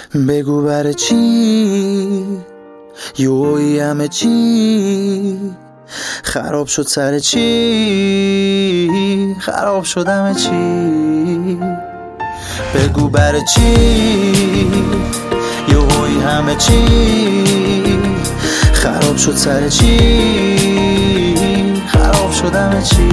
بگو برای چی یوی همه چی خراب شد، سر چی خراب شد همه چی. بگو برای چی یوی همه چی خراب شد، سر چی خراب شد همه چی.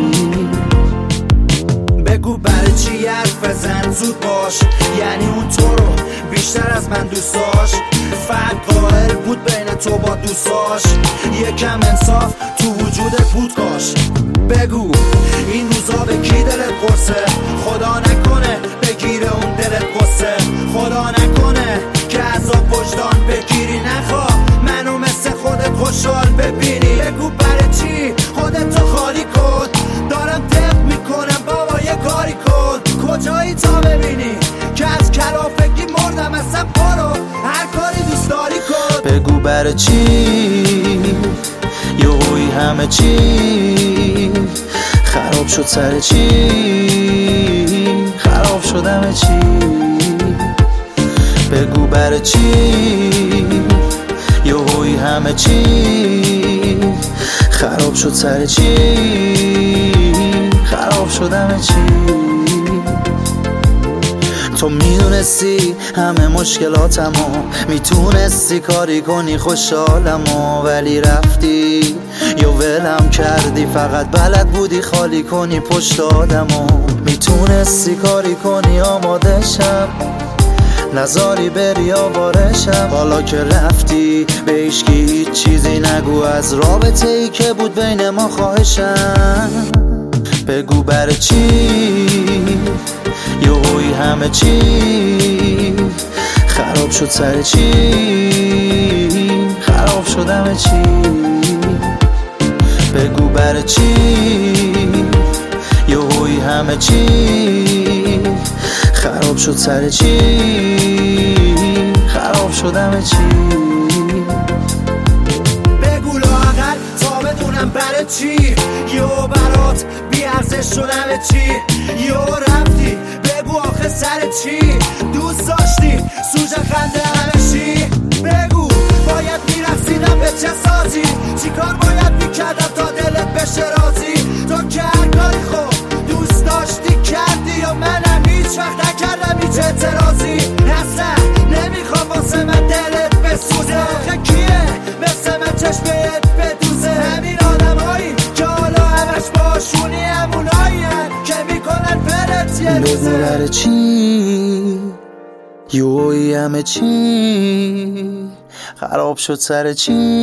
بگو برای چی حرف بزن زود باش، یعنی اون تو رو بیشتر از من دوست داشت. فرق قائل بود بین تو با دوستاش، یکم انصاف تو وجودت بود کاش. بگو این روزا به کی دلت قرصه، خدا نکنه بگیره اون دلت قصه. خدا نکنه که عذاب وجدان بگیری، نخواه منو مثل خودت خوشحال ببینی. بگو برای چی خودتو خالی کن، دارم دق میکنم بابا یه کاری کن. کجایی تا ببینی که از کلافگی مردم، اصلا برو هر کاری دوست داری کن. بگو برای چی یوی همه چی خراب شد، سر چی خراب شد همه چی. بگو برای چی یوی همه چی خراب شد، سر چی خراب شد همه چی. تو میدونستی همه مشکلاتمو، میتونستی کاری کنی خوشحالمو، ولی رفتی یا ولم کردی، فقط بلد بودی خالی کنی پشت آدمو. میتونستی کاری کنی آماده شم، نزاری بری آوارشم. حالا که رفتی به هیچکی هیچ چیزی نگو از رابطه ای که بود بین ما، خواهشم. بگو برای چی یوی همه چی خراب شد، سر چی خراب شد همه چی. بگو برای چی یوی همه چی خراب شد، سر چی خراب شد همه چی. بگو لااقل تا بدونم برای چی یو برات بیارزش شد همه چی. یو رفتی بگو آخه سر چی، دوست داشتی سوژه خنده همه چی. بگو باید میرسیدم به چه سازی، چی کار باید میکردم تا دلت بشه راضی. تو که هر کاری خوب دوست داشتی کردی، یا منم هیچ وقت نکردم هیچ اعتراضی. اصلا نمیخوام واسه من دلت بسوزه، آخه کیه مثل من چشمت بدوزه. همین آدم هایی که حالا همش باشونی همونایی که میکنن فرت یه روزه. بگو برای چی یوی همه چی خراب شد، سر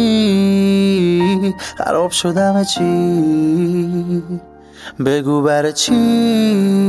چی خراب شد همه چی. بگو برای چی